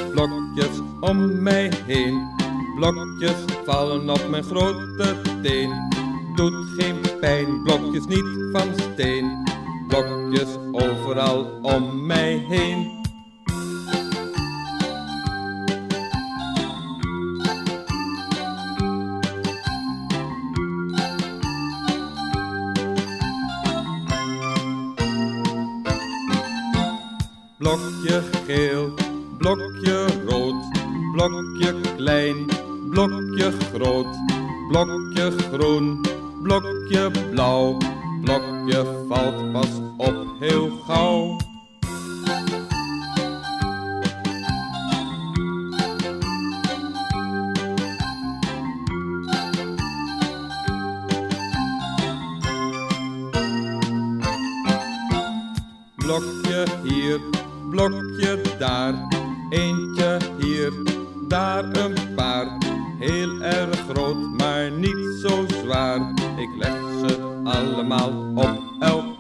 blokjes om mij heen. Blokjes vallen op mijn grote teen. Doet geen pijn, blokjes niet van steen. Blokjes overal om mij heen. Blokje geel, blokje rood, blokje klein, blokje groot, blokje groen, blokje blauw, blokje valt pas op heel gauw. Blokje hier, blokje daar, eentje hier, daar een paar. Heel erg groot, maar niet zo zwaar. Ik leg ze allemaal op elkaar.